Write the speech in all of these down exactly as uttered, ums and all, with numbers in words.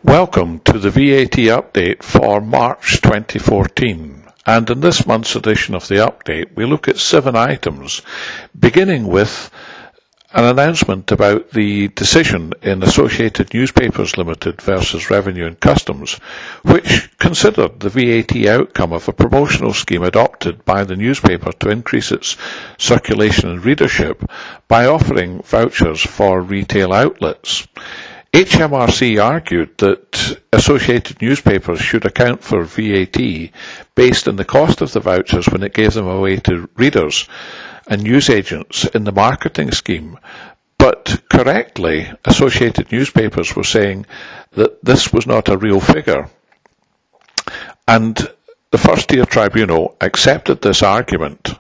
Welcome to the V A T update for March twenty fourteen, and in this month's edition of the update we look at seven items, beginning with an announcement about the decision in Associated Newspapers Limited versus Revenue and Customs, which considered the V A T outcome of a promotional scheme adopted by the newspaper to increase its circulation and readership by offering vouchers for retail outlets. H M R C argued that Associated Newspapers should account for V A T based on the cost of the vouchers when it gave them away to readers and newsagents in the marketing scheme. But correctly, Associated Newspapers were saying that this was not a real figure. And the First Tier Tribunal accepted this argument,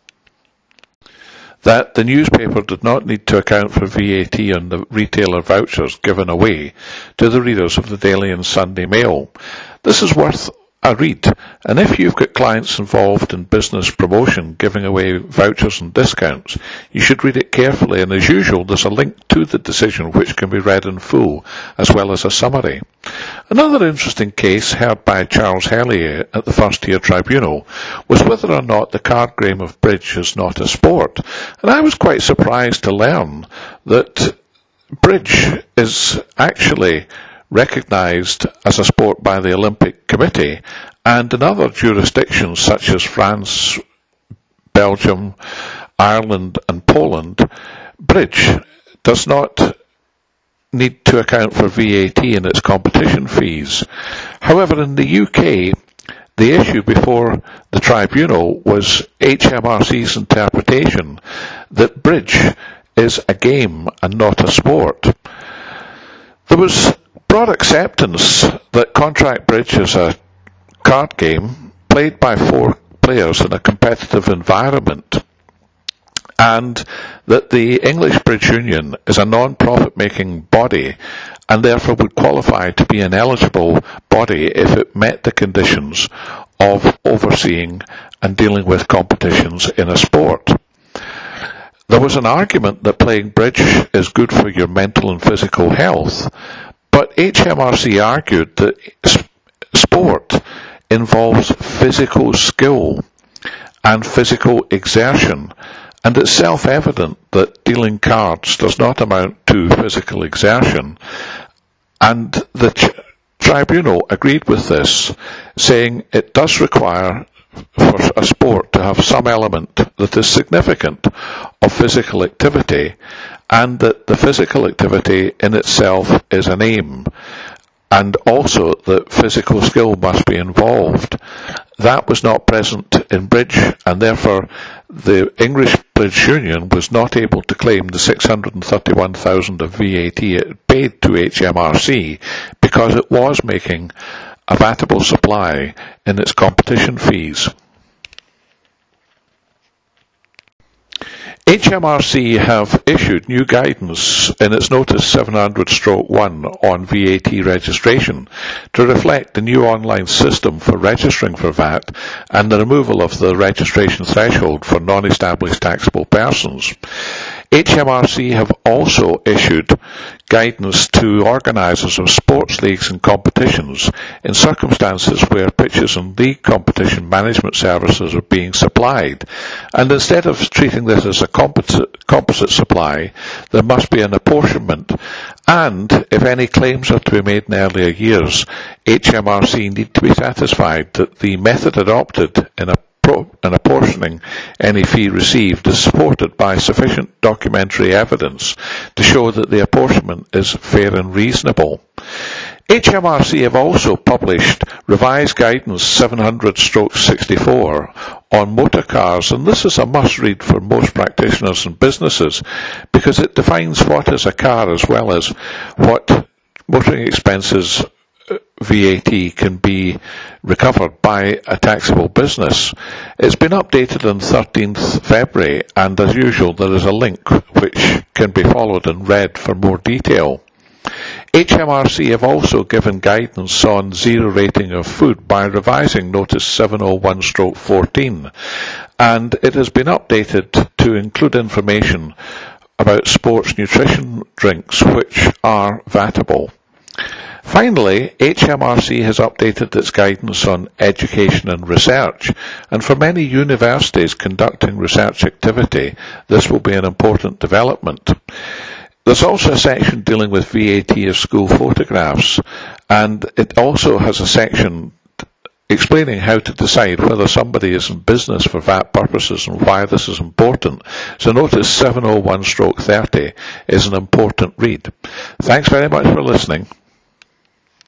that the newspaper did not need to account for V A T on the retailer vouchers given away to the readers of the Daily and Sunday Mail. This is worth a read, and if you've got clients involved in business promotion giving away vouchers and discounts, you should read it carefully, and as usual there's a link to the decision which can be read in full, as well as a summary. Another interesting case heard by Charles Hellier at the First Tier Tribunal was whether or not the card game of bridge is not a sport, and I was quite surprised to learn that bridge is actually recognised as a sport by the Olympic Committee, and in other jurisdictions such as France, Belgium, Ireland and Poland, bridge does not need to account for V A T in its competition fees. However, in the U K, the issue before the tribunal was H M R C's interpretation that bridge is a game and not a sport. There was broad acceptance that contract bridge is a card game played by four players in a competitive environment, and that the English Bridge Union is a non-profit making body and therefore would qualify to be an eligible body if it met the conditions of overseeing and dealing with competitions in a sport. There was an argument that playing bridge is good for your mental and physical health, but H M R C argued that sport involves physical skill and physical exertion, and it's self-evident that dealing cards does not amount to physical exertion. And the ch- tribunal agreed with this, saying it does require for a sport to have some element that is significant of physical activity, and that the physical activity in itself is an aim, and also that physical skill must be involved. That was not present in bridge, and therefore the English Bridge Union was not able to claim the six hundred thirty-one thousand of V A T it paid to H M R C because it was making a vatable supply in its competition fees. H M R C have issued new guidance in its Notice seven hundred dash one on V A T registration to reflect the new online system for registering for V A T and the removal of the registration threshold for non-established taxable persons. H M R C have also issued guidance to organisers of sports leagues and competitions in circumstances where pitches and league competition management services are being supplied, and instead of treating this as a composite, composite supply, there must be an apportionment, and if any claims are to be made in earlier years, H M R C need to be satisfied that the method adopted in a and apportioning any fee received is supported by sufficient documentary evidence to show that the apportionment is fair and reasonable. H M R C have also published revised guidance seven hundred dash sixty-four on motor cars, and this is a must-read for most practitioners and businesses because it defines what is a car as well as what motoring expenses V A T can be recovered by a taxable business. It's been updated on thirteenth February, and as usual there is a link which can be followed and read for more detail. H M R C have also given guidance on zero rating of food by revising Notice seven oh one dash fourteen, and it has been updated to include information about sports nutrition drinks which are vatable. Finally, H M R C has updated its guidance on education and research, and for many universities conducting research activity, this will be an important development. There's also a section dealing with V A T of school photographs, and it also has a section explaining how to decide whether somebody is in business for V A T purposes and why this is important. So notice seven oh one thirty is an important read. Thanks very much for listening.